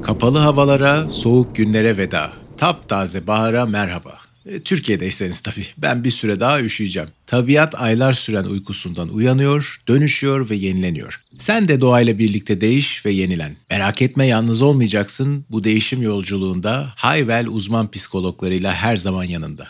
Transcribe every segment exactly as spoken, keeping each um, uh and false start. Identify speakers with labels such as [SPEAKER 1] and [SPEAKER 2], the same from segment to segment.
[SPEAKER 1] Kapalı havalara, soğuk günlere veda. Taptaze bahara merhaba. E, Türkiye'deyseniz tabii ben bir süre daha üşüyeceğim. Tabiat aylar süren uykusundan uyanıyor, dönüşüyor ve yenileniyor. Sen de doğayla birlikte değiş ve yenilen. Merak etme, yalnız olmayacaksın. Bu değişim yolculuğunda Hayvel uzman psikologlarıyla her zaman yanında.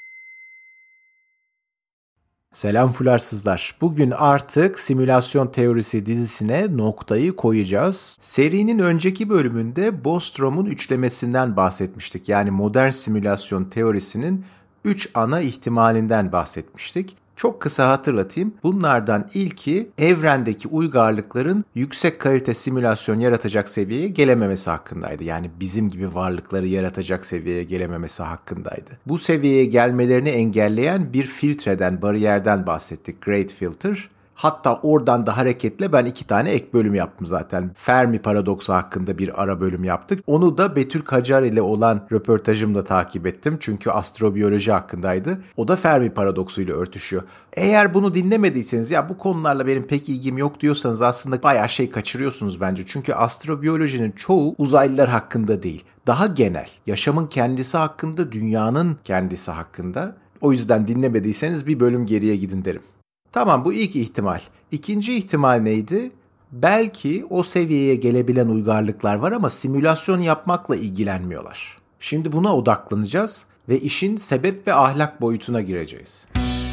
[SPEAKER 1] Selam fularsızlar. Bugün artık simülasyon teorisi dizisine noktayı koyacağız. Serinin önceki bölümünde Bostrom'un üçlemesinden bahsetmiştik. Yani modern simülasyon teorisinin üç ana ihtimalinden bahsetmiştik. Çok kısa hatırlatayım. Bunlardan ilki evrendeki uygarlıkların yüksek kalite simülasyon yaratacak seviyeye gelememesi hakkındaydı. Yani bizim gibi varlıkları yaratacak seviyeye gelememesi hakkındaydı. Bu seviyeye gelmelerini engelleyen bir filtreden, bariyerden bahsettik. Great Filter. Hatta oradan da hareketle ben iki tane ek bölüm yaptım zaten. Fermi paradoksu hakkında bir ara bölüm yaptık. Onu da Betül Kacar ile olan röportajımla takip ettim. Çünkü astrobiyoloji hakkındaydı. O da Fermi paradoksuyla örtüşüyor. Eğer bunu dinlemediyseniz, ya bu konularla benim pek ilgim yok diyorsanız aslında bayağı şey kaçırıyorsunuz bence. Çünkü astrobiyolojinin çoğu uzaylılar hakkında değil. Daha genel, yaşamın kendisi hakkında, dünyanın kendisi hakkında. O yüzden dinlemediyseniz bir bölüm geriye gidin derim. Tamam, bu ilk ihtimal. İkinci ihtimal neydi? Belki o seviyeye gelebilen uygarlıklar var ama simülasyon yapmakla ilgilenmiyorlar. Şimdi buna odaklanacağız ve işin sebep ve ahlak boyutuna gireceğiz.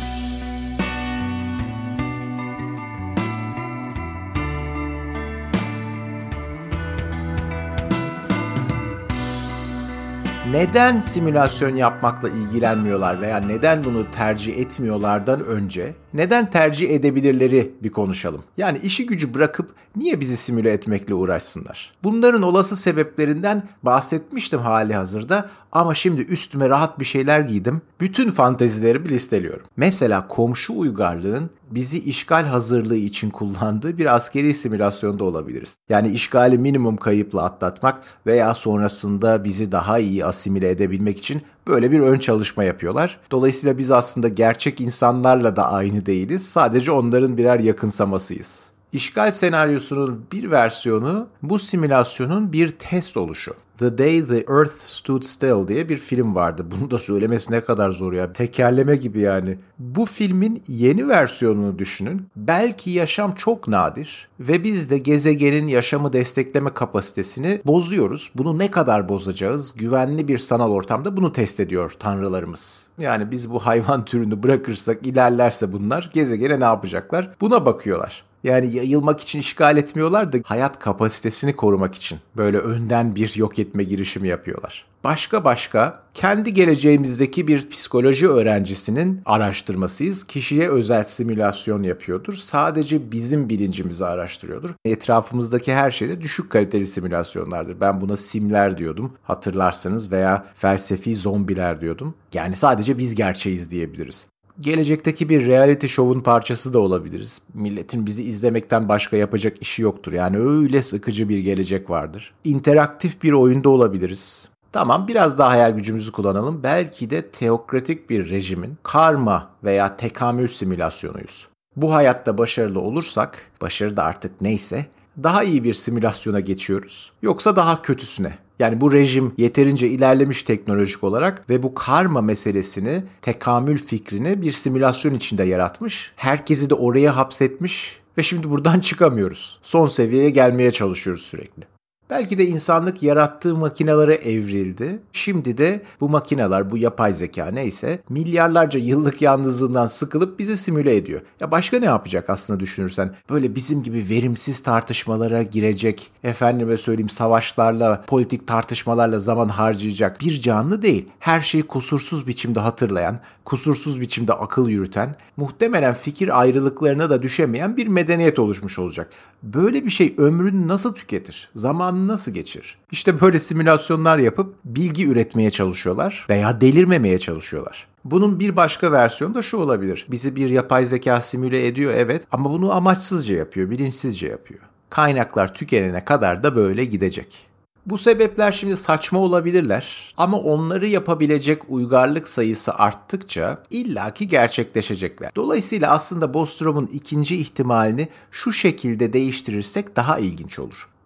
[SPEAKER 1] Neden simülasyon yapmakla ilgilenmiyorlar veya neden bunu tercih etmiyorlardan önce neden tercih edebilirleri bir konuşalım. Yani işi gücü bırakıp niye bizi simüle etmekle uğraşsınlar? Bunların olası sebeplerinden bahsetmiştim hali hazırda ama şimdi üstüme rahat bir şeyler giydim. Bütün fantezilerimi listeliyorum. Mesela komşu uygarlığın bizi işgal hazırlığı için kullandığı bir askeri simülasyonda olabiliriz. Yani işgali minimum kayıpla atlatmak veya sonrasında bizi daha iyi asimile edebilmek için böyle bir ön çalışma yapıyorlar. Dolayısıyla biz aslında gerçek insanlarla da aynı değiliz. Sadece onların birer yakınsamasıyız. İşgal senaryosunun bir versiyonu bu simülasyonun bir test oluşu. The Day the Earth Stood Still diye bir film vardı. Bunu da söylemesi ne kadar zor ya. Tekerleme gibi yani. Bu filmin yeni versiyonunu düşünün. Belki yaşam çok nadir ve biz de gezegenin yaşamı destekleme kapasitesini bozuyoruz. Bunu ne kadar bozacağız? Güvenli bir sanal ortamda bunu test ediyor tanrılarımız. Yani biz bu hayvan türünü bırakırsak, ilerlerse bunlar gezegene ne yapacaklar? Buna bakıyorlar. Yani yayılmak için işgal etmiyorlar da hayat kapasitesini korumak için böyle önden bir yok etme girişimi yapıyorlar. Başka başka kendi geleceğimizdeki bir psikoloji öğrencisinin araştırmasıyız. Kişiye özel simülasyon yapıyordur. Sadece bizim bilincimizi araştırıyordur. Etrafımızdaki her şeyde düşük kaliteli simülasyonlardır. Ben buna simler diyordum hatırlarsanız veya felsefi zombiler diyordum. Yani sadece biz gerçeğiz diyebiliriz. Gelecekteki bir reality show'un parçası da olabiliriz. Milletin bizi izlemekten başka yapacak işi yoktur. Yani öyle sıkıcı bir gelecek vardır. İnteraktif bir oyunda olabiliriz. Tamam, biraz daha hayal gücümüzü kullanalım. Belki de teokratik bir rejimin karma veya tekamül simülasyonuyuz. Bu hayatta başarılı olursak, başarı da artık neyse, daha iyi bir simülasyona geçiyoruz. Yoksa daha kötüsüne. Yani bu rejim yeterince ilerlemiş teknolojik olarak ve bu karma meselesini, tekamül fikrini bir simülasyon içinde yaratmış. Herkesi de oraya hapsetmiş ve şimdi buradan çıkamıyoruz. Son seviyeye gelmeye çalışıyoruz sürekli. Belki de insanlık yarattığı makinelere evrildi. Şimdi de bu makineler, bu yapay zeka neyse milyarlarca yıllık yalnızlığından sıkılıp bizi simüle ediyor. Ya başka ne yapacak aslında düşünürsen? Böyle bizim gibi verimsiz tartışmalara girecek, efendime söyleyeyim savaşlarla, politik tartışmalarla zaman harcayacak bir canlı değil. Her şeyi kusursuz biçimde hatırlayan, kusursuz biçimde akıl yürüten, muhtemelen fikir ayrılıklarına da düşemeyen bir medeniyet oluşmuş olacak. Böyle bir şey ömrünü nasıl tüketir? Zamanını nasıl geçirir? İşte böyle simülasyonlar yapıp bilgi üretmeye çalışıyorlar veya delirmemeye çalışıyorlar. Bunun bir başka versiyonu da şu olabilir. Bizi bir yapay zeka simüle ediyor, evet, ama bunu amaçsızca yapıyor, bilinçsizce yapıyor. Kaynaklar tükenene kadar da böyle gidecek. Bu sebepler şimdi saçma olabilirler ama onları yapabilecek uygarlık sayısı arttıkça illaki gerçekleşecekler. Dolayısıyla aslında Bostrom'un ikinci ihtimalini şu şekilde değiştirirsek daha ilginç olur.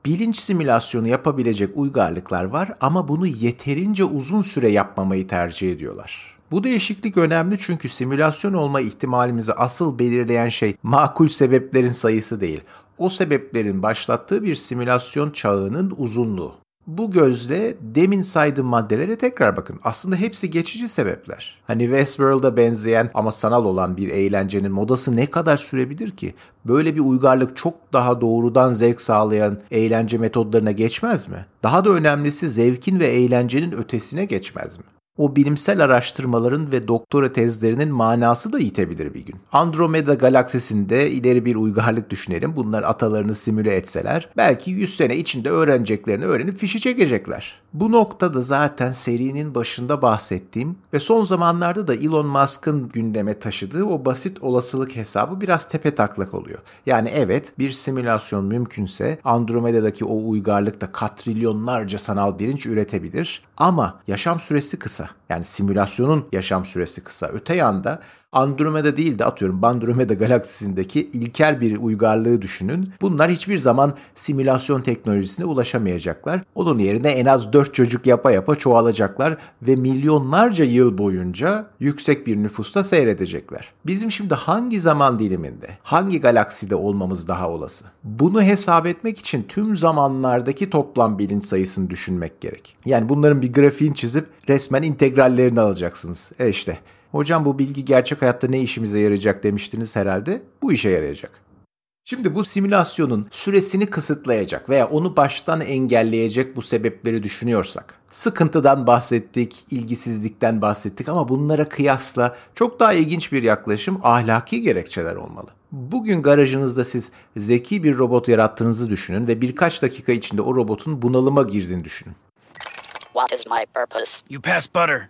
[SPEAKER 1] Bilinç simülasyonu yapabilecek uygarlıklar var ama bunu yeterince uzun süre yapmamayı tercih ediyorlar. Bu değişiklik önemli çünkü simülasyon olma ihtimalimizi asıl belirleyen şey makul sebeplerin sayısı değil. O sebeplerin başlattığı bir simülasyon çağının uzunluğu. Bu gözle demin saydığım maddelere tekrar bakın. Aslında hepsi geçici sebepler. Hani Westworld'a benzeyen ama sanal olan bir eğlencenin modası ne kadar sürebilir ki? Böyle bir uygarlık çok daha doğrudan zevk sağlayan eğlence metodlarına geçmez mi? Daha da önemlisi zevkin ve eğlencenin ötesine geçmez mi? O bilimsel araştırmaların ve doktora tezlerinin manası da yitebilir bir gün. Andromeda galaksisinde ileri bir uygarlık düşünelim. Bunlar atalarını simüle etseler belki yüz sene içinde öğreneceklerini öğrenip fişi çekecekler. Bu noktada zaten serinin başında bahsettiğim ve son zamanlarda da Elon Musk'ın gündeme taşıdığı o basit olasılık hesabı biraz tepetaklak oluyor. Yani evet, bir simülasyon mümkünse Andromeda'daki o uygarlık da katrilyonlarca sanal bilinç üretebilir ama yaşam süresi kısa. Yani simülasyonun yaşam süresi kısa. Öte yanda Andromeda değil de atıyorum Bandromeda galaksisindeki ilkel bir uygarlığı düşünün. Bunlar hiçbir zaman simülasyon teknolojisine ulaşamayacaklar. Onun yerine en az dört çocuk yapa yapa çoğalacaklar ve milyonlarca yıl boyunca yüksek bir nüfusta seyredecekler. Bizim şimdi hangi zaman diliminde, hangi galakside olmamız daha olası? Bunu hesap etmek için tüm zamanlardaki toplam bilinç sayısını düşünmek gerek. Yani bunların bir grafiğini çizip resmen integrallerini alacaksınız. E işte. Hocam bu bilgi gerçek hayatta ne işimize yarayacak demiştiniz herhalde. Bu işe yarayacak. Şimdi bu simülasyonun süresini kısıtlayacak veya onu baştan engelleyecek bu sebepleri düşünüyorsak, sıkıntıdan bahsettik, ilgisizlikten bahsettik ama bunlara kıyasla çok daha ilginç bir yaklaşım ahlaki gerekçeler olmalı. Bugün garajınızda siz zeki bir robot yarattığınızı düşünün ve birkaç dakika içinde o robotun bunalıma girdiğini düşünün.
[SPEAKER 2] What is my purpose?
[SPEAKER 3] You pass butter.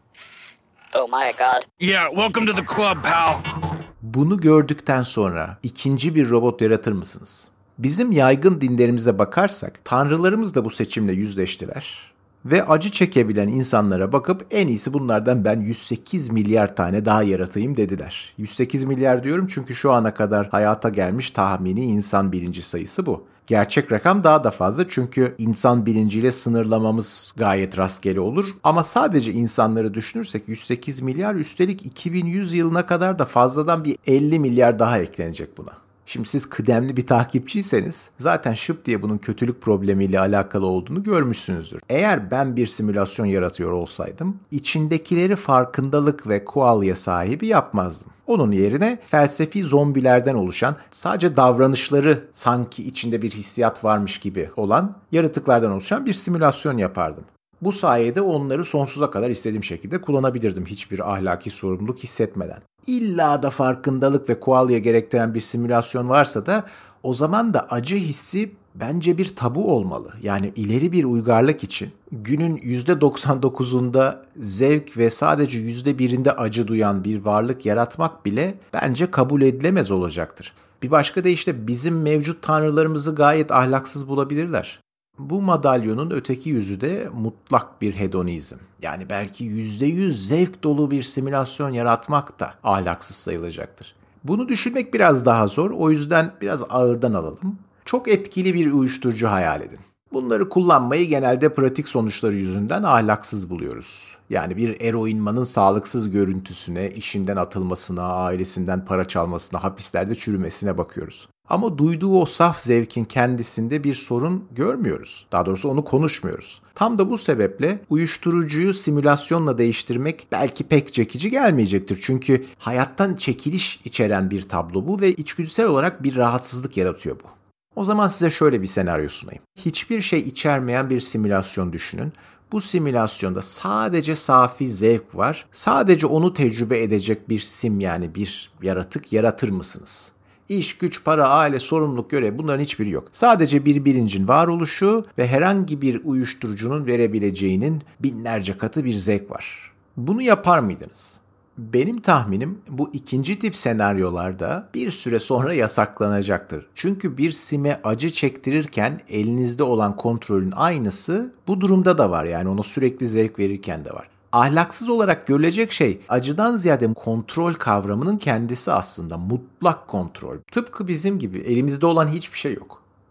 [SPEAKER 2] Oh my god.
[SPEAKER 3] Yeah, welcome to the club, pal.
[SPEAKER 1] Bunu gördükten sonra ikinci bir robot yaratır mısınız? Bizim yaygın dinlerimize bakarsak tanrılarımız da bu seçimle yüzleştiler. Ve acı çekebilen insanlara bakıp en iyisi bunlardan ben yüz sekiz milyar tane daha yaratayım dediler. yüz sekiz milyar diyorum çünkü şu ana kadar hayata gelmiş tahmini insan bilinci sayısı bu. Gerçek rakam daha da fazla çünkü insan bilinciyle sınırlamamız gayet rastgele olur. Ama sadece insanları düşünürsek yüz sekiz milyar, üstelik iki bin yüz yılına kadar da fazladan bir elli milyar daha eklenecek buna. Şimdi siz kıdemli bir takipçiyseniz zaten şıp diye bunun kötülük problemiyle alakalı olduğunu görmüşsünüzdür. Eğer ben bir simülasyon yaratıyor olsaydım içindekileri farkındalık ve kualya sahibi yapmazdım. Onun yerine felsefi zombilerden oluşan, sadece davranışları sanki içinde bir hissiyat varmış gibi olan yaratıklardan oluşan bir simülasyon yapardım. Bu sayede onları sonsuza kadar istediğim şekilde kullanabilirdim hiçbir ahlaki sorumluluk hissetmeden. İlla da farkındalık ve kualya gerektiren bir simülasyon varsa da o zaman da acı hissi bence bir tabu olmalı. Yani ileri bir uygarlık için günün yüzde doksan dokuzunda zevk ve sadece yüzde birinde acı duyan bir varlık yaratmak bile bence kabul edilemez olacaktır. Bir başka deyişle bizim mevcut tanrılarımızı gayet ahlaksız bulabilirler. Bu madalyonun öteki yüzü de mutlak bir hedonizm. Yani belki yüzde yüz zevk dolu bir simülasyon yaratmak da ahlaksız sayılacaktır. Bunu düşünmek biraz daha zor, o yüzden biraz ağırdan alalım. Çok etkili bir uyuşturucu hayal edin. Bunları kullanmayı genelde pratik sonuçları yüzünden ahlaksız buluyoruz. Yani bir eroinmanın sağlıksız görüntüsüne, işinden atılmasına, ailesinden para çalmasına, hapislerde çürümesine bakıyoruz. Ama duyduğu o saf zevkin kendisinde bir sorun görmüyoruz. Daha doğrusu onu konuşmuyoruz. Tam da bu sebeple uyuşturucuyu simülasyonla değiştirmek belki pek çekici gelmeyecektir. Çünkü hayattan çekiliş içeren bir tablo bu ve içgüdüsel olarak bir rahatsızlık yaratıyor bu. O zaman size şöyle bir senaryo sunayım. Hiçbir şey içermeyen bir simülasyon düşünün. Bu simülasyonda sadece safi zevk var. Sadece onu tecrübe edecek bir sim, yani bir yaratık yaratır mısınız? İş, güç, para, aile, sorumluluk, görev, bunların hiçbiri yok. Sadece bir bilincin varoluşu ve herhangi bir uyuşturucunun verebileceğinin binlerce katı bir zevk var. Bunu yapar mıydınız? Benim tahminim bu ikinci tip senaryolarda bir süre sonra yasaklanacaktır. Çünkü bir sime acı çektirirken elinizde olan kontrolün aynısı bu durumda da var. Yani ona sürekli zevk verirken de var. Ahlaksız olarak görülecek şey acıdan ziyade kontrol kavramının kendisi aslında, mutlak kontrol. Tıpkı bizim gibi elimizde olan hiçbir şey yok.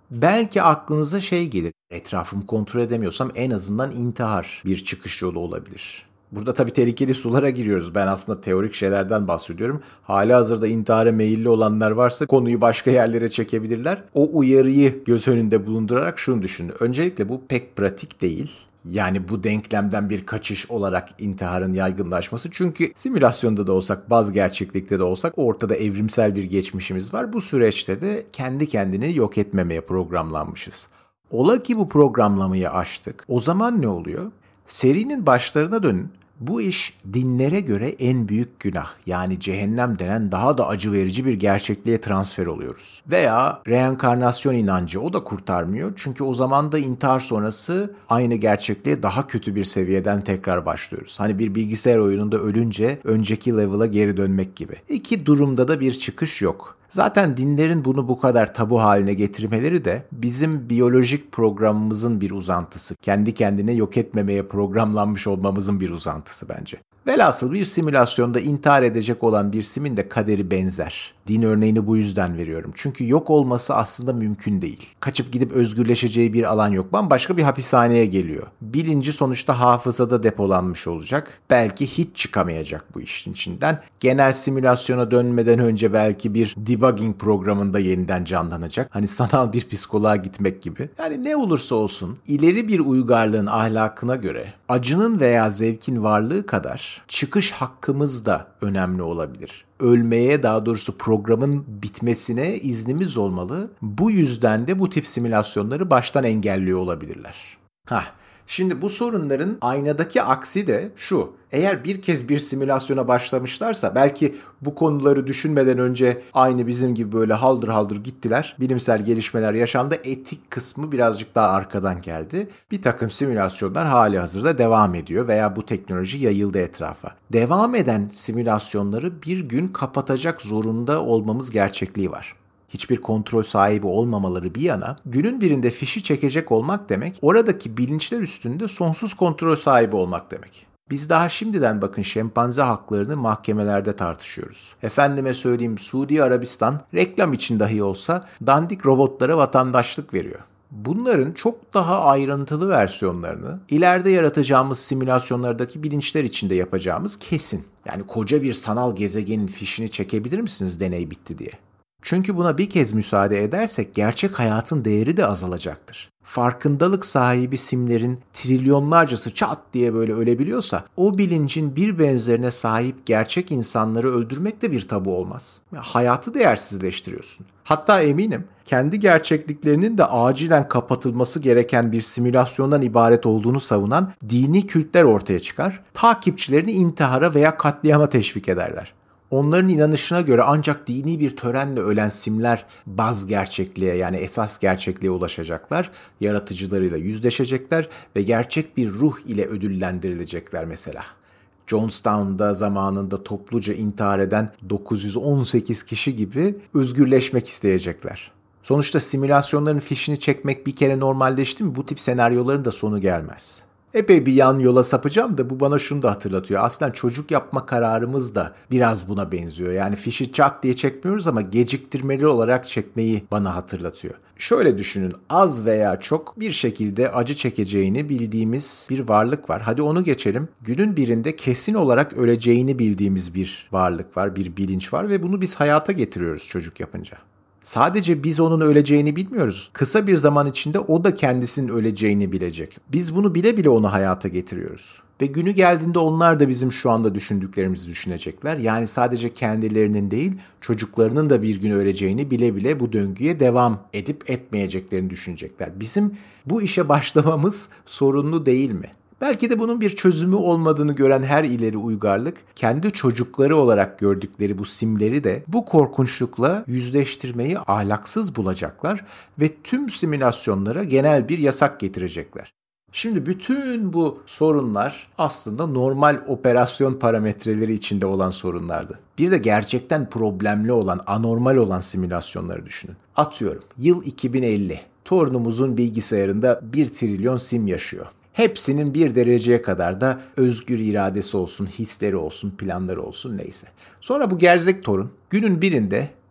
[SPEAKER 1] belki aklınıza şey gelir. Etrafımı kontrol edemiyorsam en azından intihar bir çıkış yolu olabilir. Burada tabii tehlikeli sulara giriyoruz. Ben aslında teorik şeylerden bahsediyorum. Halihazırda intihara meyilli olanlar varsa konuyu başka yerlere çekebilirler. O uyarıyı göz önünde bulundurarak şunu düşünün. Öncelikle bu pek pratik değil. Yani bu denklemden bir kaçış olarak intiharın yaygınlaşması. Çünkü simülasyonda da olsak, bazı gerçeklikte de olsak ortada evrimsel bir geçmişimiz var. Bu süreçte de kendi kendini yok etmemeye programlanmışız. Ola ki bu programlamayı aştık. O zaman ne oluyor? Serinin başlarına dönün. Bu iş dinlere göre en büyük günah, yani cehennem denen daha da acı verici bir gerçekliğe transfer oluyoruz. Veya reenkarnasyon inancı, o da kurtarmıyor. Çünkü o zaman da intihar sonrası aynı gerçekliğe daha kötü bir seviyeden tekrar başlıyoruz. Hani bir bilgisayar oyununda ölünce önceki level'a geri dönmek gibi. İki durumda da bir çıkış yok. Zaten dinlerin bunu bu kadar tabu haline getirmeleri de bizim biyolojik programımızın bir uzantısı. Kendi kendine yok etmemeye programlanmış olmamızın bir uzantısı bence. Velhasıl bir simülasyonda intihar edecek olan bir simin de kaderi benzer. Din örneğini bu yüzden veriyorum. Çünkü yok olması aslında mümkün değil. Kaçıp gidip özgürleşeceği bir alan yok. Bambaşka bir hapishaneye geliyor. Bilinci sonuçta hafızada depolanmış olacak. Belki hiç çıkamayacak bu işin içinden. Genel simülasyona dönmeden önce belki bir debugging programında yeniden canlanacak. Hani sanal bir psikoloğa gitmek gibi. Yani ne olursa olsun ileri bir uygarlığın ahlakına göre acının veya zevkin varlığı kadar çıkış hakkımız da önemli olabilir. Ölmeye, daha doğrusu programın bitmesine iznimiz olmalı. Bu yüzden de bu tip simülasyonları baştan engelliyor olabilirler. Hah, şimdi bu sorunların aynadaki aksi de şu. Eğer bir kez bir simülasyona başlamışlarsa belki bu konuları düşünmeden önce aynı bizim gibi böyle haldır haldır gittiler. Bilimsel gelişmeler yaşandı. Etik kısmı birazcık daha arkadan geldi. Bir takım simülasyonlar hali hazırda devam ediyor veya bu teknoloji yayıldı etrafa. Devam eden simülasyonları bir gün kapatacak zorunda olmamız gerçekliği var. Hiçbir kontrol sahibi olmamaları bir yana, günün birinde fişi çekecek olmak demek, oradaki bilinçler üstünde sonsuz kontrol sahibi olmak demek. Biz daha şimdiden bakın şempanze haklarını mahkemelerde tartışıyoruz. Efendime söyleyeyim, Suudi Arabistan reklam için dahi olsa dandik robotlara vatandaşlık veriyor. Bunların çok daha ayrıntılı versiyonlarını ileride yaratacağımız simülasyonlardaki bilinçler içinde yapacağımız kesin. Yani koca bir sanal gezegenin fişini çekebilir misiniz deney bitti diye? Çünkü buna bir kez müsaade edersek gerçek hayatın değeri de azalacaktır. Farkındalık sahibi simlerin trilyonlarcası çat diye böyle ölebiliyorsa o bilincin bir benzerine sahip gerçek insanları öldürmek de bir tabu olmaz. Hayatı değersizleştiriyorsun. Hatta eminim kendi gerçekliklerinin de acilen kapatılması gereken bir simülasyondan ibaret olduğunu savunan dini kültler ortaya çıkar. Takipçilerini intihara veya katliama teşvik ederler. Onların inanışına göre ancak dini bir törenle ölen simler baz gerçekliğe, yani esas gerçekliğe ulaşacaklar, yaratıcılarıyla yüzleşecekler ve gerçek bir ruh ile ödüllendirilecekler mesela. Jonestown'da zamanında topluca intihar eden dokuz yüz on sekiz kişi gibi özgürleşmek isteyecekler. Sonuçta simülasyonların fişini çekmek bir kere normalleşti mi bu tip senaryoların da sonu gelmez. Epey bir yan yola sapacağım da bu bana şunu da hatırlatıyor. Aslında çocuk yapma kararımız da biraz buna benziyor. Yani fişi çat diye çekmiyoruz ama geciktirmeli olarak çekmeyi bana hatırlatıyor. Şöyle düşünün, az veya çok bir şekilde acı çekeceğini bildiğimiz bir varlık var. Hadi onu geçelim. Günün birinde kesin olarak öleceğini bildiğimiz bir varlık var, bir bilinç var ve bunu biz hayata getiriyoruz çocuk yapınca. Sadece biz onun öleceğini bilmiyoruz. Kısa bir zaman içinde o da kendisinin öleceğini bilecek. Biz bunu bile bile onu hayata getiriyoruz. Ve günü geldiğinde onlar da bizim şu anda düşündüklerimizi düşünecekler. Yani sadece kendilerinin değil, çocuklarının da bir gün öleceğini bile bile bu döngüye devam edip etmeyeceklerini düşünecekler. Bizim bu işe başlamamız sorunlu değil mi? Belki de bunun bir çözümü olmadığını gören her ileri uygarlık, kendi çocukları olarak gördükleri bu simleri de bu korkunçlukla yüzleştirmeyi ahlaksız bulacaklar ve tüm simülasyonlara genel bir yasak getirecekler. Şimdi bütün bu sorunlar aslında normal operasyon parametreleri içinde olan sorunlardı. Bir de gerçekten problemli olan, anormal olan simülasyonları düşünün. Atıyorum, yıl iki bin elli. Torunumuzun bilgisayarında bir trilyon sim yaşıyor. Hepsinin bir dereceye kadar da özgür iradesi olsun, hisleri olsun, planları olsun, neyse. Sonra bu gerzek torun günün birinde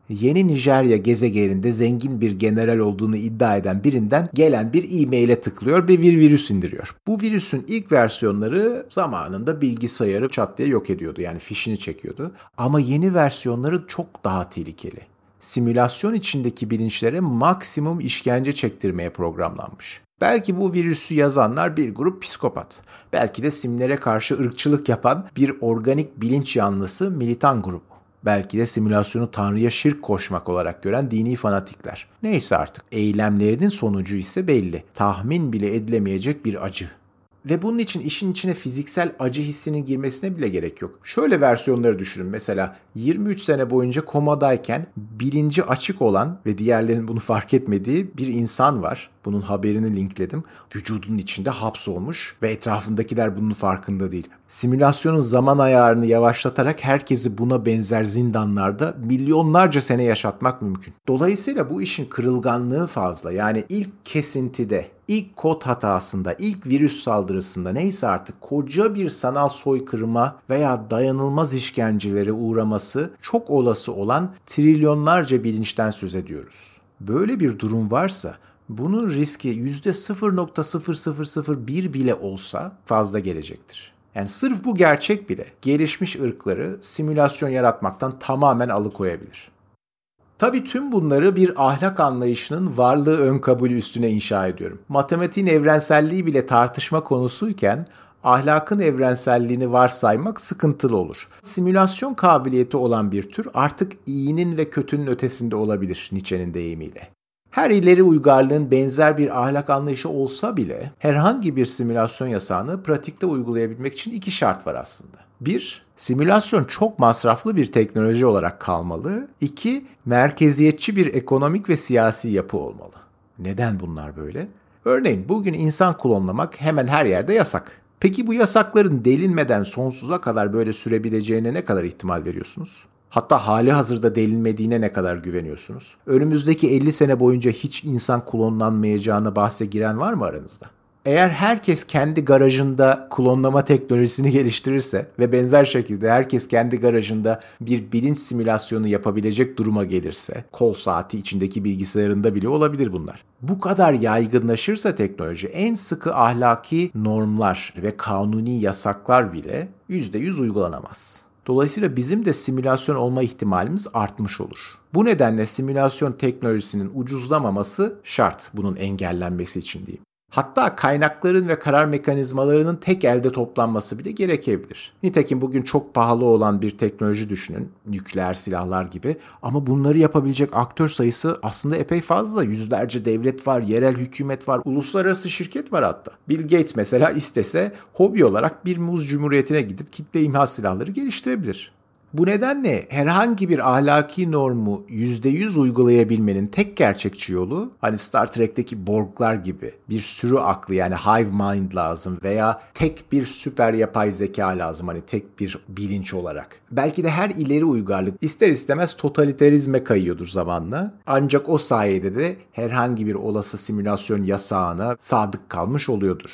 [SPEAKER 1] Yeni Nijerya gezegeninde zengin bir general olduğunu iddia eden birinden gelen bir e-maile tıklıyor ve bir virüs indiriyor. Bu virüsün ilk versiyonları zamanında bilgisayarı çat diye yok ediyordu, yani fişini çekiyordu. Ama yeni versiyonları çok daha tehlikeli. Simülasyon içindeki bilinçlere maksimum işkence çektirmeye programlanmış. Belki bu virüsü yazanlar bir grup psikopat. Belki de simlere karşı ırkçılık yapan bir organik bilinç yanlısı militan grubu. Belki de simülasyonu Tanrı'ya şirk koşmak olarak gören dini fanatikler. Neyse artık. Eylemlerinin sonucu ise belli. Tahmin bile edilemeyecek bir acı. Ve bunun için işin içine fiziksel acı hissinin girmesine bile gerek yok. Şöyle versiyonları düşünün. Mesela yirmi üç sene boyunca komadayken bilinci açık olan ve diğerlerinin bunu fark etmediği bir insan var. Bunun haberini linkledim. Vücudunun içinde hapsolmuş ve etrafındakiler bunun farkında değil. Simülasyonun zaman ayarını yavaşlatarak herkesi buna benzer zindanlarda milyonlarca sene yaşatmak mümkün. Dolayısıyla bu işin kırılganlığı fazla. Yani ilk kesintide, ilk kod hatasında, ilk virüs saldırısında neyse artık koca bir sanal soykırıma veya dayanılmaz işkencelere uğraması çok olası olan trilyonlarca bilinçten söz ediyoruz. Böyle bir durum varsa bunun riski yüzde sıfır nokta sıfır sıfır sıfır bir bile olsa fazla gelecektir. Yani sırf bu gerçek bile gelişmiş ırkları simülasyon yaratmaktan tamamen alıkoyabilir. Tabii tüm bunları bir ahlak anlayışının varlığı ön kabulü üstüne inşa ediyorum. Matematiğin evrenselliği bile tartışma konusuyken ahlakın evrenselliğini varsaymak sıkıntılı olur. Simülasyon kabiliyeti olan bir tür artık iyinin ve kötünün ötesinde olabilir Nietzsche'nin deyimiyle. Her ileri uygarlığın benzer bir ahlak anlayışı olsa bile herhangi bir simülasyon yasağını pratikte uygulayabilmek için iki şart var aslında. Bir, simülasyon çok masraflı bir teknoloji olarak kalmalı. İki, merkeziyetçi bir ekonomik ve siyasi yapı olmalı. Neden bunlar böyle? Örneğin bugün insan klonlamak hemen her yerde yasak. Peki bu yasakların delinmeden sonsuza kadar böyle sürebileceğine ne kadar ihtimal veriyorsunuz? Hatta hali hazırda delinmediğine ne kadar güveniyorsunuz? Önümüzdeki elli sene boyunca hiç insan klonlanmayacağına bahse giren var mı aranızda? Eğer herkes kendi garajında klonlama teknolojisini geliştirirse ve benzer şekilde herkes kendi garajında bir bilinç simülasyonu yapabilecek duruma gelirse, kol saati içindeki bilgisayarında bile olabilir bunlar. Bu kadar yaygınlaşırsa teknoloji, en sıkı ahlaki normlar ve kanuni yasaklar bile yüzde yüz uygulanamaz. Dolayısıyla bizim de simülasyon olma ihtimalimiz artmış olur. Bu nedenle simülasyon teknolojisinin ucuzlamaması şart bunun engellenmesi için diyeyim. Hatta kaynakların ve karar mekanizmalarının tek elde toplanması bile gerekebilir. Nitekim bugün çok pahalı olan bir teknoloji düşünün, nükleer silahlar gibi. Ama bunları yapabilecek aktör sayısı aslında epey fazla. Yüzlerce devlet var, yerel hükümet var, uluslararası şirket var hatta. Bill Gates mesela istese hobi olarak bir muz cumhuriyetine gidip kitle imha silahları geliştirebilir. Bu nedenle herhangi bir ahlaki normu yüzde yüz uygulayabilmenin tek gerçekçi yolu, hani Star Trek'teki Borg'lar gibi bir sürü aklı, yani hive mind lazım veya tek bir süper yapay zeka lazım, hani tek bir bilinç olarak. Belki de her ileri uygarlık ister istemez totaliterizme kayıyordur zamanla. Ancak o sayede de herhangi bir olası simülasyon yasağına sadık kalmış oluyordur.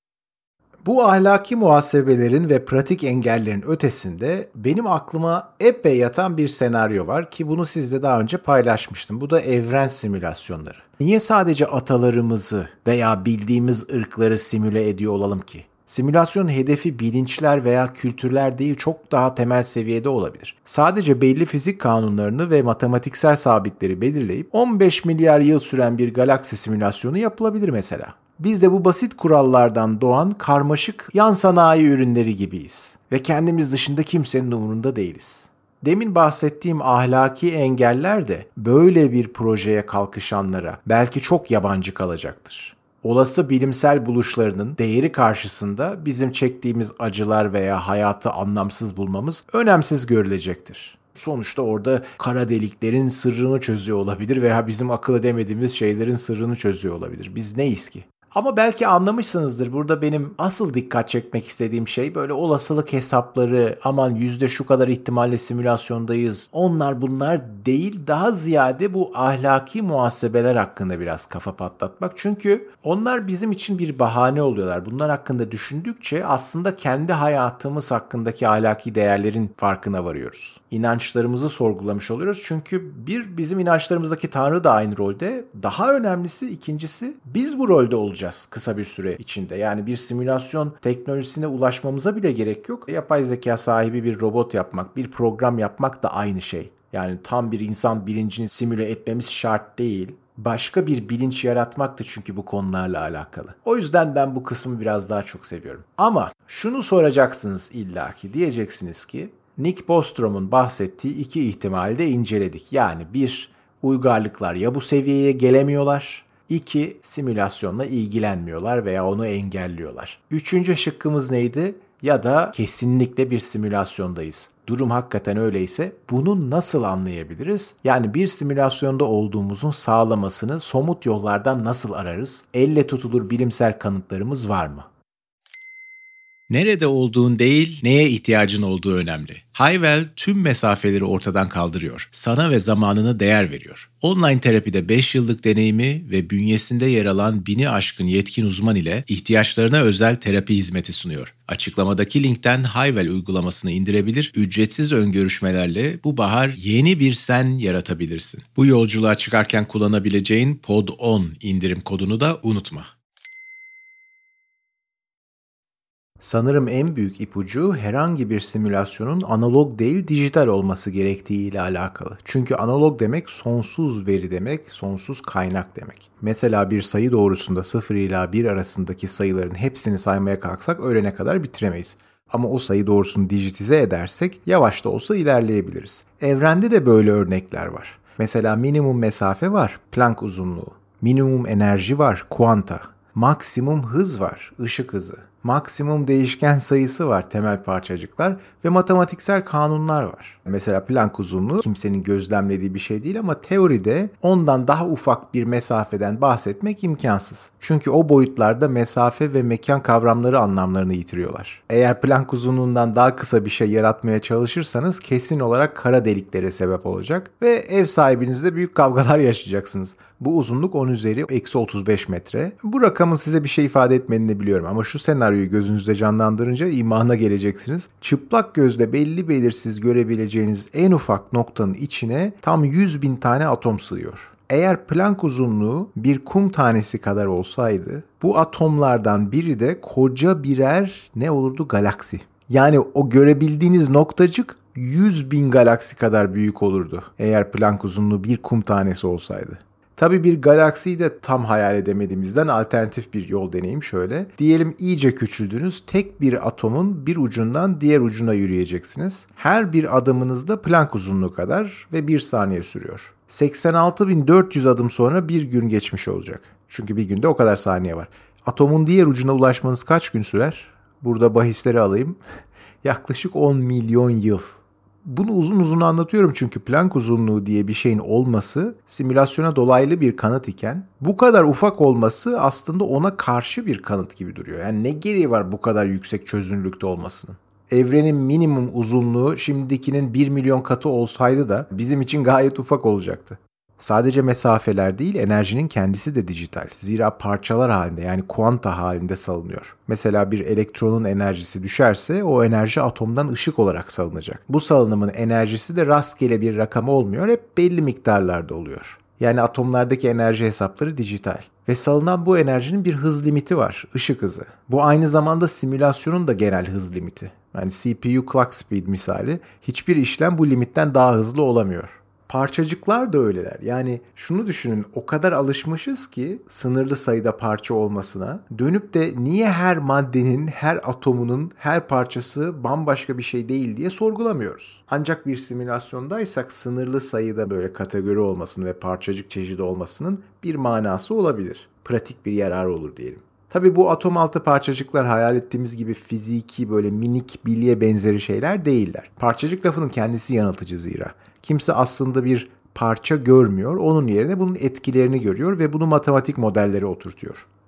[SPEAKER 1] Bu ahlaki muhasebelerin ve pratik engellerin ötesinde benim aklıma epey yatan bir senaryo var ki bunu sizle daha önce paylaşmıştım. Bu da evren simülasyonları. Niye sadece atalarımızı veya bildiğimiz ırkları simüle ediyor olalım ki? Simülasyonun hedefi bilinçler veya kültürler değil, çok daha temel seviyede olabilir. Sadece belli fizik kanunlarını ve matematiksel sabitleri belirleyip on beş milyar yıl süren bir galaksi simülasyonu yapılabilir mesela. Biz de bu basit kurallardan doğan karmaşık yan sanayi ürünleri gibiyiz ve kendimiz dışında kimsenin umurunda değiliz. Demin bahsettiğim ahlaki engeller de böyle bir projeye kalkışanlara belki çok yabancı kalacaktır. Olası bilimsel buluşlarının değeri karşısında bizim çektiğimiz acılar veya hayatı anlamsız bulmamız önemsiz görülecektir. Sonuçta orada kara deliklerin sırrını çözüyor olabilir veya bizim akıl edemediğimiz şeylerin sırrını çözüyor olabilir. Biz neyiz ki? Ama belki anlamışsınızdır. Burada benim asıl dikkat çekmek istediğim şey böyle olasılık hesapları, aman yüzde şu kadar ihtimalle simülasyondayız, onlar bunlar değil. Daha ziyade bu ahlaki muhasebeler hakkında biraz kafa patlatmak. Çünkü onlar bizim için bir bahane oluyorlar. Bunlar hakkında düşündükçe aslında kendi hayatımız hakkındaki ahlaki değerlerin farkına varıyoruz. İnançlarımızı sorgulamış oluyoruz. Çünkü bir, bizim inançlarımızdaki Tanrı da aynı rolde. Daha önemlisi ikincisi, biz bu rolde olacağız kısa bir süre içinde. Yani bir simülasyon teknolojisine ulaşmamıza bile gerek yok. Yapay zeka sahibi bir robot yapmak, bir program yapmak da aynı şey. Yani tam bir insan bilincini simüle etmemiz şart değil. Başka bir bilinç yaratmak da çünkü bu konularla alakalı. O yüzden ben bu kısmı biraz daha çok seviyorum. Ama şunu soracaksınız illaki, diyeceksiniz ki Nick Bostrom'un bahsettiği iki ihtimali de inceledik. Yani bir, uygarlıklar ya bu seviyeye gelemiyorlar, İki, simülasyonla ilgilenmiyorlar veya onu engelliyorlar. Üçüncü şıkkımız neydi? Ya da kesinlikle bir simülasyondayız. Durum hakikaten öyleyse bunu nasıl anlayabiliriz? Yani bir simülasyonda olduğumuzun sağlamasını somut yollardan nasıl ararız? Elle tutulur bilimsel kanıtlarımız var mı? Nerede olduğun değil, neye ihtiyacın olduğu önemli. Hayvel tüm mesafeleri ortadan kaldırıyor. Sana ve zamanına değer veriyor. Online terapide beş yıllık deneyimi ve bünyesinde yer alan bini aşkın yetkin uzman ile ihtiyaçlarına özel terapi hizmeti sunuyor. Açıklamadaki linkten Hayvel uygulamasını indirebilir, ücretsiz öngörüşmelerle bu bahar yeni bir sen yaratabilirsin. Bu yolculuğa çıkarken kullanabileceğin Pod on indirim kodunu da unutma. Sanırım en büyük ipucu herhangi bir simülasyonun analog değil dijital olması gerektiği ile alakalı. Çünkü analog demek sonsuz veri demek, sonsuz kaynak demek. Mesela bir sayı doğrusunda sıfır ila bir arasındaki sayıların hepsini saymaya kalksak ölene kadar bitiremeyiz. Ama o sayı doğrusunu dijitize edersek yavaş da olsa ilerleyebiliriz. Evrende de böyle örnekler var. Mesela minimum mesafe var, Planck uzunluğu. Minimum enerji var, kuanta. Maksimum hız var, ışık hızı. Maksimum değişken sayısı var, temel parçacıklar ve matematiksel kanunlar var. Mesela Planck uzunluğu kimsenin gözlemlediği bir şey değil ama teoride ondan daha ufak bir mesafeden bahsetmek imkansız. Çünkü o boyutlarda mesafe ve mekan kavramları anlamlarını yitiriyorlar. Eğer Planck uzunluğundan daha kısa bir şey yaratmaya çalışırsanız kesin olarak kara deliklere sebep olacak ve ev sahibinizle büyük kavgalar yaşayacaksınız. Bu uzunluk on üzeri eksi otuz beş metre. Bu rakamın size bir şey ifade etmediğini biliyorum ama şu senaryoyu gözünüzde canlandırınca imana geleceksiniz. Çıplak gözle belli belirsiz görebileceğiniz en ufak noktanın içine tam yüz bin tane atom sığıyor. Eğer Planck uzunluğu bir kum tanesi kadar olsaydı, bu atomlardan biri de koca birer ne olurdu? Galaksi. Yani o görebildiğiniz noktacık yüz bin galaksi kadar büyük olurdu eğer Planck uzunluğu bir kum tanesi olsaydı. Tabii bir galaksiyi de tam hayal edemediğimizden alternatif bir yol deneyim şöyle. Diyelim iyice küçüldünüz, tek bir atomun bir ucundan diğer ucuna yürüyeceksiniz. Her bir adımınızda Planck uzunluğu kadar ve bir saniye sürüyor. seksen altı bin dört yüz adım sonra bir gün geçmiş olacak. Çünkü bir günde o kadar saniye var. Atomun diğer ucuna ulaşmanız kaç gün sürer? Burada bahisleri alayım. Yaklaşık on milyon yıl. Bunu uzun uzun anlatıyorum çünkü Planck uzunluğu diye bir şeyin olması simülasyona dolaylı bir kanıt iken bu kadar ufak olması aslında ona karşı bir kanıt gibi duruyor. Yani ne gereği var bu kadar yüksek çözünürlükte olmasının? Evrenin minimum uzunluğu şimdikinin bir milyon katı olsaydı da bizim için gayet ufak olacaktı. Sadece mesafeler değil, enerjinin kendisi de dijital. Zira parçalar halinde yani kuanta halinde salınıyor. Mesela bir elektronun enerjisi düşerse o enerji atomdan ışık olarak salınacak. Bu salınımın enerjisi de rastgele bir rakam olmuyor, hep belli miktarlarda oluyor. Yani atomlardaki enerji hesapları dijital. Ve salınan bu enerjinin bir hız limiti var, ışık hızı. Bu aynı zamanda simülasyonun da genel hız limiti. Yani C P U clock speed misali, hiçbir işlem bu limitten daha hızlı olamıyor. Parçacıklar da öyleler. Yani şunu düşünün, o kadar alışmışız ki sınırlı sayıda parça olmasına, dönüp de niye her maddenin, her atomunun, her parçası bambaşka bir şey değil diye sorgulamıyoruz. Ancak bir simülasyondaysak sınırlı sayıda böyle kategori olmasının ve parçacık çeşidi olmasının bir manası olabilir. Pratik bir yararı olur diyelim. Tabii bu atom altı parçacıklar hayal ettiğimiz gibi fiziki böyle minik bilye benzeri şeyler değiller. Parçacık lafının kendisi yanıltıcı zira. Kimse aslında bir parça görmüyor, onun yerine bunun etkilerini görüyor ve bunu matematik modellere oturtuyor.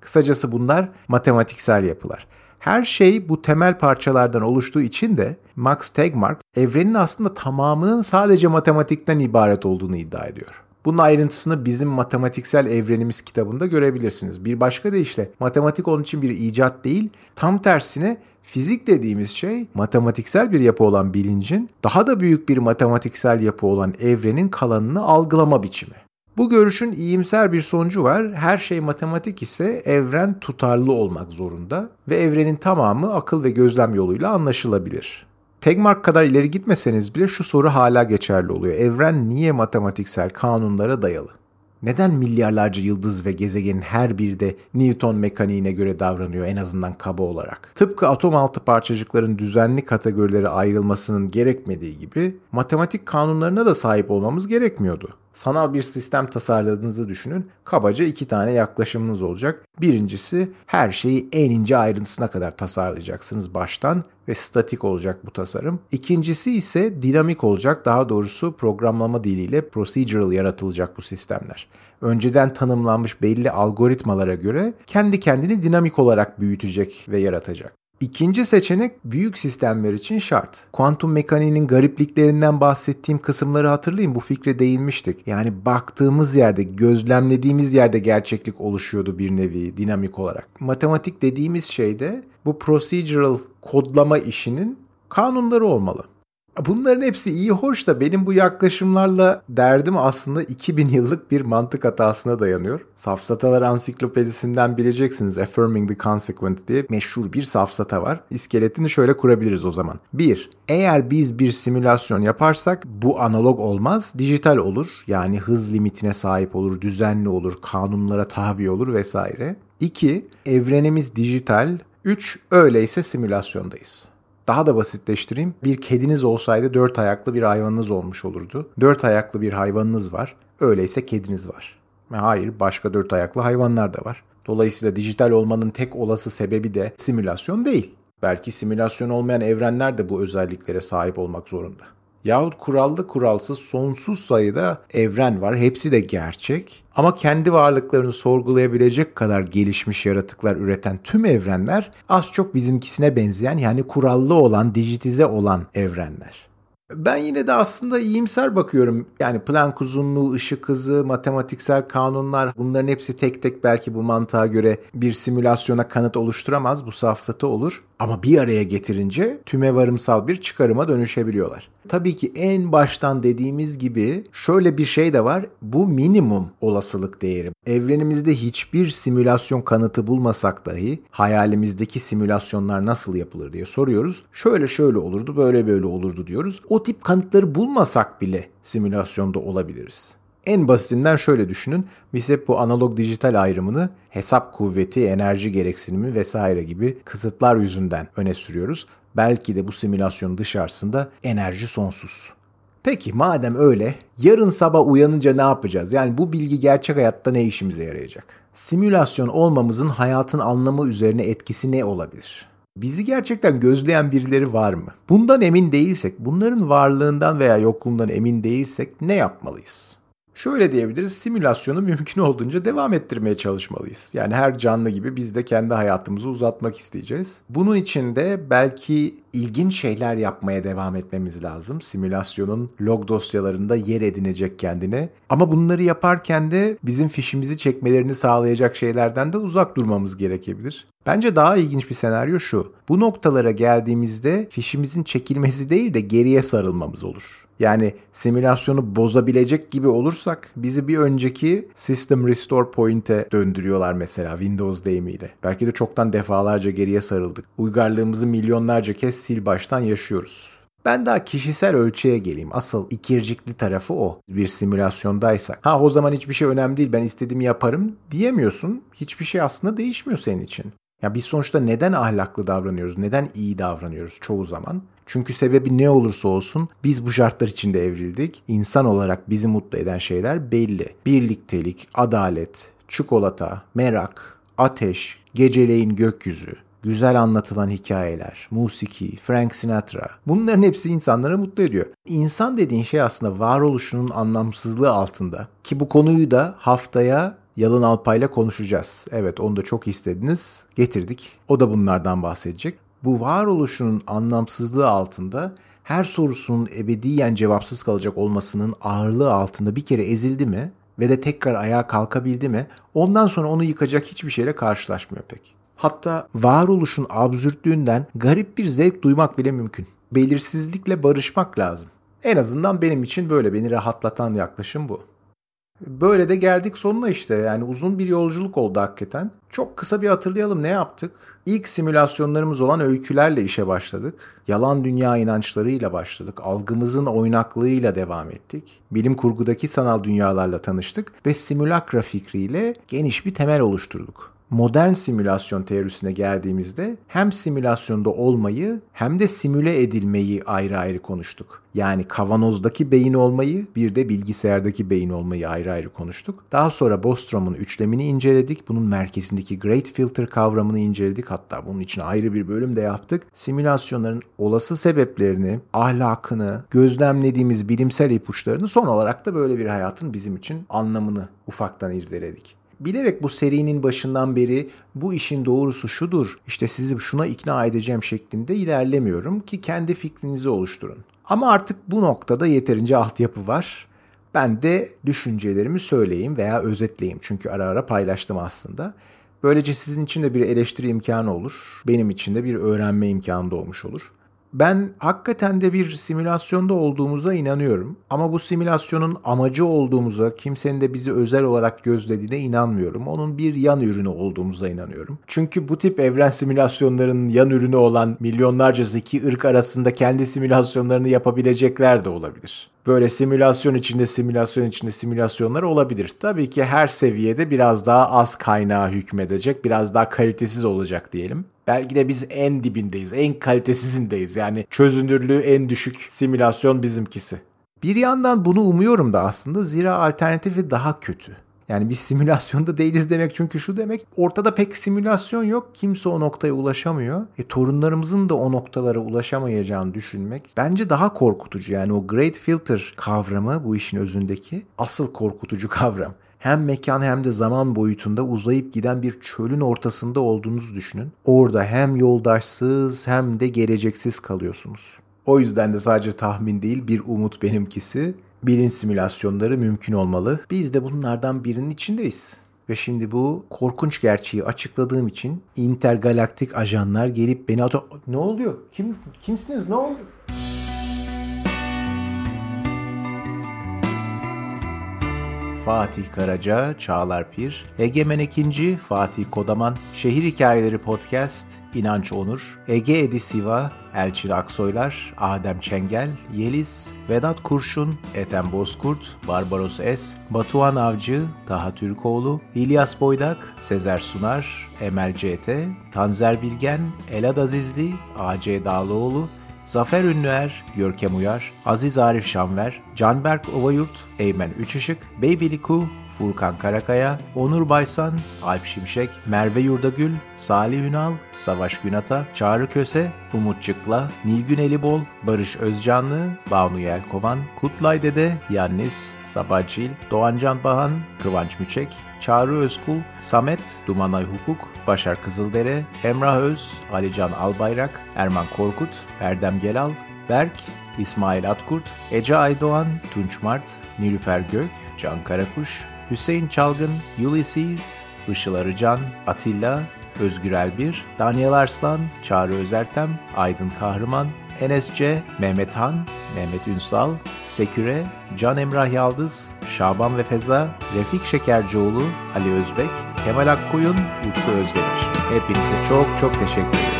[SPEAKER 1] Kısacası bunlar matematiksel yapılar. Her şey bu temel parçalardan oluştuğu için de Max Tegmark evrenin aslında tamamının sadece matematikten ibaret olduğunu iddia ediyor. Bunun ayrıntısını bizim Matematiksel Evrenimiz kitabında görebilirsiniz. Bir başka deyişle matematik onun için bir icat değil, tam tersine fizik dediğimiz şey matematiksel bir yapı olan bilincin daha da büyük bir matematiksel yapı olan evrenin kalanını algılama biçimi. Bu görüşün iyimser bir sonucu var. Her şey matematik ise evren tutarlı olmak zorunda ve evrenin tamamı akıl ve gözlem yoluyla anlaşılabilir. Tegmark kadar ileri gitmeseniz bile şu soru hala geçerli oluyor. Evren niye matematiksel kanunlara dayalı? Neden milyarlarca yıldız ve gezegenin her biri de Newton mekaniğine göre davranıyor en azından kaba olarak? Tıpkı atom altı parçacıkların düzenli kategorilere ayrılmasının gerekmediği gibi matematik kanunlarına da sahip olmamız gerekmiyordu. Sanal bir sistem tasarladığınızı düşünün. Kabaca iki tane yaklaşımınız olacak. Birincisi her şeyi en ince ayrıntısına kadar tasarlayacaksınız baştan ve statik olacak bu tasarım. İkincisi ise dinamik olacak. Daha doğrusu programlama diliyle procedural yaratılacak bu sistemler. Önceden tanımlanmış belli algoritmalara göre kendi kendini dinamik olarak büyütecek ve yaratacak. İkinci seçenek büyük sistemler için şart. Kuantum mekaniğinin garipliklerinden bahsettiğim kısımları hatırlayın, bu fikre değinmiştik. Yani baktığımız yerde, gözlemlediğimiz yerde gerçeklik oluşuyordu bir nevi dinamik olarak. Matematik dediğimiz şey de bu procedural kodlama işinin kanunları olmalı. Bunların hepsi iyi hoş da benim bu yaklaşımlarla derdim aslında iki bin yıllık bir mantık hatasına dayanıyor. Safsatalar Ansiklopedisinden bileceksiniz, Affirming the Consequent diye meşhur bir safsata var. İskeletini şöyle kurabiliriz o zaman. bir. Eğer biz bir simülasyon yaparsak bu analog olmaz, dijital olur. Yani hız limitine sahip olur, düzenli olur, kanunlara tabi olur vesaire. iki. Evrenimiz dijital. üç. Öyleyse simülasyondayız. Daha da basitleştireyim. Bir kediniz olsaydı dört ayaklı bir hayvanınız olmuş olurdu. Dört ayaklı bir hayvanınız var. Öyleyse kediniz var. Hayır, başka dört ayaklı hayvanlar da var. Dolayısıyla dijital olmanın tek olası sebebi de simülasyon değil. Belki simülasyon olmayan evrenler de bu özelliklere sahip olmak zorunda. Yahut kurallı kuralsız sonsuz sayıda evren var. Hepsi de gerçek. Ama kendi varlıklarını sorgulayabilecek kadar gelişmiş yaratıklar üreten tüm evrenler az çok bizimkisine benzeyen, yani kurallı olan, dijitize olan evrenler. Ben yine de aslında iyimser bakıyorum. Yani Planck uzunluğu, ışık hızı, matematiksel kanunlar, bunların hepsi tek tek belki bu mantığa göre bir simülasyona kanıt oluşturamaz, bu safsata olur. Ama bir araya getirince tümevarımsal bir çıkarıma dönüşebiliyorlar. Tabii ki en baştan dediğimiz gibi şöyle bir şey de var. Bu minimum olasılık değeri. Evrenimizde hiçbir simülasyon kanıtı bulmasak dahi hayalimizdeki simülasyonlar nasıl yapılır diye soruyoruz. Şöyle şöyle olurdu, böyle böyle olurdu diyoruz. O tip kanıtları bulmasak bile simülasyonda olabiliriz. En basitinden şöyle düşünün. Biz hep bu analog dijital ayrımını hesap kuvveti, enerji gereksinimi vesaire gibi kısıtlar yüzünden öne sürüyoruz. Belki de bu simülasyonun dışarısında enerji sonsuz. Peki madem öyle, yarın sabah uyanınca ne yapacağız? Yani bu bilgi gerçek hayatta ne işimize yarayacak? Simülasyon olmamızın hayatın anlamı üzerine etkisi ne olabilir? Bizi gerçekten gözleyen birileri var mı? Bundan emin değilsek, bunların varlığından veya yokluğundan emin değilsek ne yapmalıyız? Şöyle diyebiliriz, simülasyonu mümkün olduğunca devam ettirmeye çalışmalıyız. Yani her canlı gibi biz de kendi hayatımızı uzatmak isteyeceğiz. Bunun için de belki ilginç şeyler yapmaya devam etmemiz lazım. Simülasyonun log dosyalarında yer edinecek kendine. Ama bunları yaparken de bizim fişimizi çekmelerini sağlayacak şeylerden de uzak durmamız gerekebilir. Bence daha ilginç bir senaryo şu. Bu noktalara geldiğimizde fişimizin çekilmesi değil de geriye sarılmamız olur. Yani simülasyonu bozabilecek gibi olursak bizi bir önceki System Restore Point'e döndürüyorlar mesela Windows deyimiyle. Belki de çoktan defalarca geriye sarıldık. Uygarlığımızı milyonlarca kez sil baştan yaşıyoruz. Ben daha kişisel ölçüye geleyim. Asıl ikircikli tarafı o. Bir simülasyondaysak. Ha o zaman hiçbir şey önemli değil, ben istediğimi yaparım diyemiyorsun. Hiçbir şey aslında değişmiyor senin için. Ya biz sonuçta neden ahlaklı davranıyoruz, neden iyi davranıyoruz çoğu zaman? Çünkü sebebi ne olursa olsun biz bu şartlar içinde evrildik. İnsan olarak bizi mutlu eden şeyler belli. Birliktelik, adalet, çikolata, merak, ateş, geceleyin gökyüzü, güzel anlatılan hikayeler, musiki, Frank Sinatra. Bunların hepsi insanları mutlu ediyor. İnsan dediğin şey aslında varoluşunun anlamsızlığı altında. Ki bu konuyu da haftaya Yalın Alpay'la konuşacağız. Evet, onu da çok istediniz. Getirdik. O da bunlardan bahsedecek. Bu varoluşunun anlamsızlığı altında her sorusunun ebediyen cevapsız kalacak olmasının ağırlığı altında bir kere ezildi mi ve de tekrar ayağa kalkabildi mi, ondan sonra onu yıkacak hiçbir şeyle karşılaşmıyor pek. Hatta varoluşun absürtlüğünden garip bir zevk duymak bile mümkün. Belirsizlikle barışmak lazım. En azından benim için böyle, beni rahatlatan yaklaşım bu. Böyle de geldik sonuna işte. Yani uzun bir yolculuk oldu hakikaten. Çok kısa bir hatırlayalım, ne yaptık? İlk simülasyonlarımız olan öykülerle işe başladık. Yalan dünya inançlarıyla başladık. Algımızın oynaklığıyla devam ettik. Bilim kurgudaki sanal dünyalarla tanıştık ve simülakra fikriyle geniş bir temel oluşturduk. Modern simülasyon teorisine geldiğimizde hem simülasyonda olmayı hem de simüle edilmeyi ayrı ayrı konuştuk. Yani kavanozdaki beyin olmayı, bir de bilgisayardaki beyin olmayı ayrı ayrı konuştuk. Daha sonra Bostrom'un üçlemini inceledik. Bunun merkezindeki Great Filter kavramını inceledik. Hatta bunun için ayrı bir bölüm de yaptık. Simülasyonların olası sebeplerini, ahlakını, gözlemlediğimiz bilimsel ipuçlarını, son olarak da böyle bir hayatın bizim için anlamını ufaktan irdeledik. Bilerek bu serinin başından beri bu işin doğrusu şudur, işte sizi şuna ikna edeceğim şeklinde ilerlemiyorum ki kendi fikrinizi oluşturun. Ama artık bu noktada yeterince altyapı var. Ben de düşüncelerimi söyleyeyim veya özetleyeyim, çünkü ara ara paylaştım aslında. Böylece sizin için de bir eleştiri imkanı olur, benim için de bir öğrenme imkanı doğmuş olur. Ben hakikaten de bir simülasyonda olduğumuza inanıyorum. Ama bu simülasyonun amacı olduğumuza, kimsenin de bizi özel olarak gözlediğine inanmıyorum. Onun bir yan ürünü olduğumuza inanıyorum. Çünkü bu tip evren simülasyonlarının yan ürünü olan milyonlarca zeki ırk arasında kendi simülasyonlarını yapabilecekler de olabilir. Böyle simülasyon içinde simülasyon içinde simülasyonlar olabilir. Tabii ki her seviyede biraz daha az kaynağa hükmedecek, biraz daha kalitesiz olacak diyelim. Belki de biz en dibindeyiz, en kalitesizindeyiz. Yani çözünürlüğü en düşük simülasyon bizimkisi. Bir yandan bunu umuyorum da aslında, zira alternatifi daha kötü. Yani biz simülasyonda değiliz demek çünkü şu demek, ortada pek simülasyon yok, kimse o noktaya ulaşamıyor. E torunlarımızın da o noktalara ulaşamayacağını düşünmek bence daha korkutucu. Yani o Great Filter kavramı bu işin özündeki asıl korkutucu kavram. Hem mekan hem de zaman boyutunda uzayıp giden bir çölün ortasında olduğunuzu düşünün. Orada hem yoldaşsız hem de geleceksiz kalıyorsunuz. O yüzden de sadece tahmin değil, bir umut benimkisi. Bilinç simülasyonları mümkün olmalı. Biz de bunlardan birinin içindeyiz. Ve şimdi bu korkunç gerçeği açıkladığım için intergalaktik ajanlar gelip beni ato... Ne oluyor? Kim kimsiniz? Ne oluyor? Fatih Karaca, Çağlar Pir, Egemen Ekinci, Fatih Kodaman, Şehir Hikayeleri Podcast, İnanç Onur, Ege Edi Siva, Elçin Aksoylar, Adem Çengel, Yeliz, Vedat Kurşun, Ethem Bozkurt, Barbaros Es, Batuhan Avcı, Taha Türkoğlu, İlyas Boydak, Sezer Sunar, Emel C T, Tanzer Bilgen, Elad Azizli, A C Dağlıoğlu, Zafer Ünlüer, Görkem Uyar, Aziz Arif Şanver, Canberk Ovayurt, Eymen Üçışık, Beybeliku, Furkan Karakaya, Onur Baysan, Alp Şimşek, Merve Yurdagül, Salih Ünal, Savaş Günata, Çağrı Köse, Umut Çıkla, Nilgün Elibol, Barış Özcanlı, Banu Yelkovan, Kutlay Dede, Yannis, Sabahçil, Doğancan Bahan, Kıvanç Müçek, Çağrı Özkul, Samet, Dumanay Hukuk, Başar Kızıldere, Emrah Öz, Alican Albayrak, Erman Korkut, Erdem Gelal, Berk, İsmail Atkurt, Ece Aydoğan, Tunç Mart, Nilüfer Gök, Can Karakuş, Hüseyin Çalgın, Ulysses, Işıl Arıcan, Atilla, Özgür Elbir, Daniel Arslan, Çağrı Özertem, Aydın Kahraman, Enes C, Mehmet Han, Mehmet Ünsal, Seküre, Can Emrah Yaldız, Şaban ve Feza, Refik Şekercioğlu, Ali Özbek, Kemal Akkoyun, Utku Özdemir. Hepinize çok çok teşekkür ederim.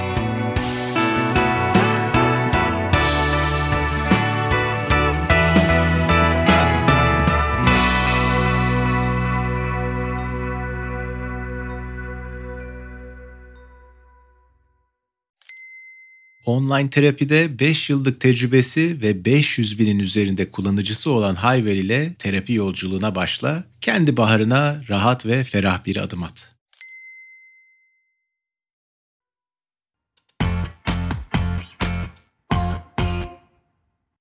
[SPEAKER 1] Online terapide beş yıllık tecrübesi ve beş yüz binin üzerinde kullanıcısı olan Hayvel ile terapi yolculuğuna başla, kendi baharına rahat ve ferah bir adım at.